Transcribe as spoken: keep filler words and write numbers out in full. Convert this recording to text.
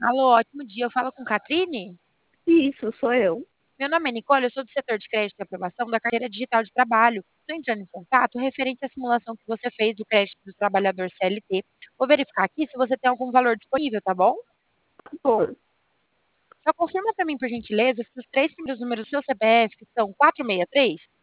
Alô, ótimo dia. Eu falo com Catrine? Isso, sou eu. Meu nome é Nicole, eu sou do setor de crédito e aprovação da carteira digital de trabalho. Estou entrando em contato referente à simulação que você fez do crédito do trabalhador C L T. Vou verificar aqui se você tem algum valor disponível, tá bom? Bom, Só confirma para mim, por gentileza, se os três primeiros números do seu C P F são quatrocentos e sessenta e três?